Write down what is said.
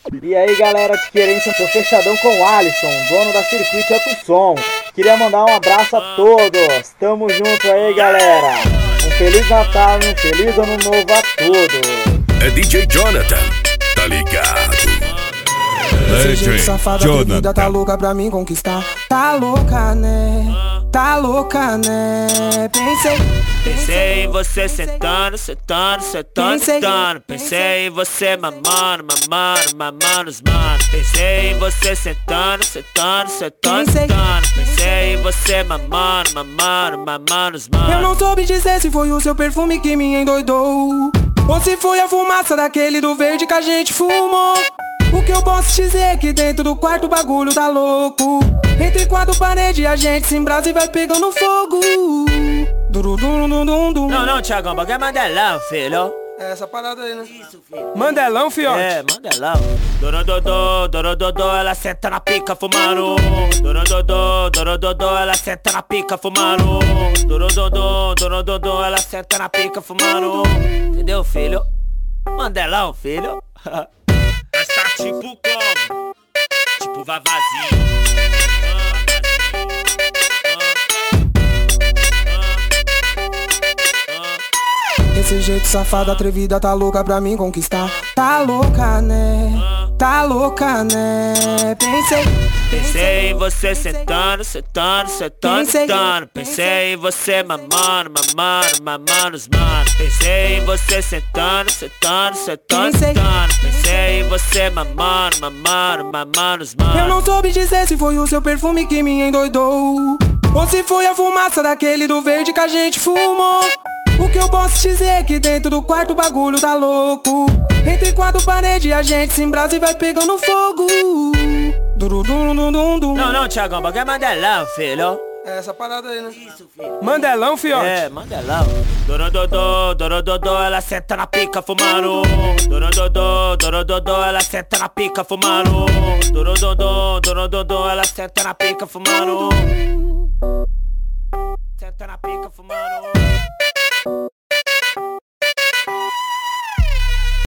E aí galera de Querência, tô fechadão com o Alisson, dono da Circuito Alto Som. Queria mandar um abraço a todos. Tamo junto aí galera. Um Feliz Natal e um Feliz Ano Novo a todos. É DJ Jonathan, tá ligado? Esse jeito safado atrevida tá louca pra mim conquistar. Tá louca né, tá louca né. Pensei em você sentando, sentando, sentando, sentando. Pensei em você mamando, mamando, mamando os manos. Pensei em você sentando, sentando, sentando, sentando. Pensei em você mamando, mamando, mamando os manos. Eu não soube dizer se foi o seu perfume que me endoidou ou se foi a fumaça daquele do verde que a gente fumou. O que eu posso dizer é que dentro do quarto o bagulho tá louco. Entre quatro paredes a gente se embrasa e vai pegando fogo. Não, Thiagão, bagulho é Mandelão, filho. É essa parada aí, né? Isso, filho. Mandelão, fiote? É, Mandelão. Dorododô, ela senta na pica fumando. Dorododô, ela senta na pica fumando. Dorododô, ela senta na pica fumando. Entendeu, filho? Mandelão, filho. Nós tá tipo como? Tipo vavazinho. Esse jeito safado atrevida tá louca pra mim conquistar. Tá louca né, tá louca né. Pensei em você sentando, sentando, sentando, sentando. Pensei em você mamando, mamando, mamando os manos. Pensei em você sentando, sentando, sentando, sentando. Pensei em você mamando, mamando, mamando os manos. Eu não soube dizer se foi o seu perfume que me endoidou ou se foi a fumaça daquele do verde que a gente fumou. O que eu posso dizer é que dentro do quarto o bagulho tá louco. Entre quatro paredes a gente se embrasa e vai pegando fogo. Não, Thiagão, bagulho é Mandelão, filho. É essa parada aí, né? Isso, filho. Mandelão, fiote? É, Mandelão. Dorododô, ela senta na pica fumando. Dorododô, ela senta na pica fumando. Dorododô, ela senta na pica fumando.